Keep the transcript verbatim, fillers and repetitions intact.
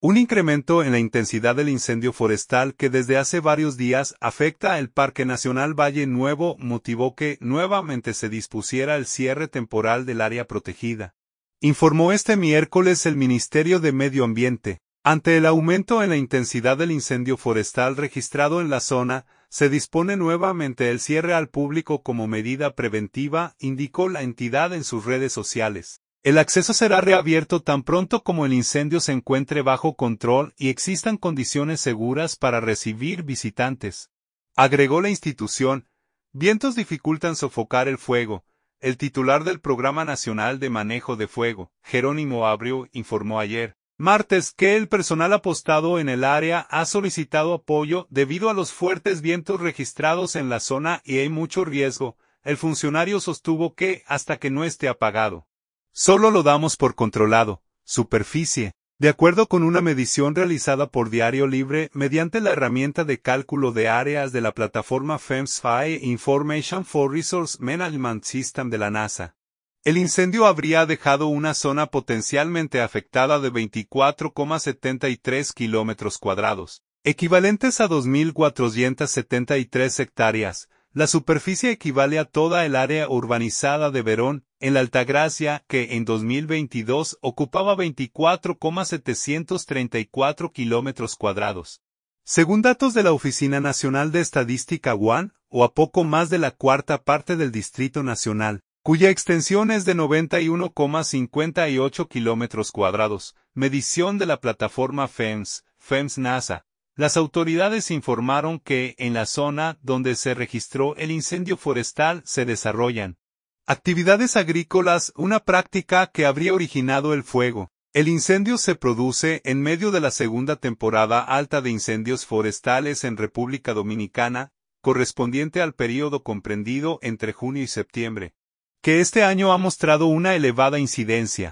Un incremento en la intensidad del incendio forestal que desde hace varios días afecta el Parque Nacional Valle Nuevo motivó que nuevamente se dispusiera el cierre temporal del área protegida. Informó este miércoles el Ministerio de Medio Ambiente. Ante el aumento en la intensidad del incendio forestal registrado en la zona, se dispone nuevamente el cierre al público como medida preventiva, indicó la entidad en sus redes sociales. El acceso será reabierto tan pronto como el incendio se encuentre bajo control y existan condiciones seguras para recibir visitantes. Agregó la institución, vientos dificultan sofocar el fuego. El titular del Programa Nacional de Manejo de Fuego, Jerónimo Abreu, informó ayer, martes, que el personal apostado en el área ha solicitado apoyo debido a los fuertes vientos registrados en la zona y hay mucho riesgo. El funcionario sostuvo que, hasta que no esté apagado, solo lo damos por controlado, superficie, de acuerdo con una medición realizada por Diario Libre mediante la herramienta de cálculo de áreas de la plataforma FEMS-Fire Information for Resource Management System de la NASA. El incendio habría dejado una zona potencialmente afectada de veinticuatro coma setenta y tres kilómetros cuadrados, equivalentes a dos mil cuatrocientas setenta y tres hectáreas. La superficie equivale a toda el área urbanizada de Verón, en la Altagracia, que en dos mil veintidós ocupaba veinticuatro coma setecientos treinta y cuatro kilómetros cuadrados. Según datos de la Oficina Nacional de Estadística U A N, o a poco más de la cuarta parte del Distrito Nacional, cuya extensión es de noventa y uno coma cincuenta y ocho kilómetros cuadrados, medición de la plataforma FEMS, FEMS-NASA. Las autoridades informaron que, en la zona donde se registró el incendio forestal, se desarrollan actividades agrícolas, una práctica que habría originado el fuego. El incendio se produce en medio de la segunda temporada alta de incendios forestales en República Dominicana, correspondiente al período comprendido entre junio y septiembre, que este año ha mostrado una elevada incidencia.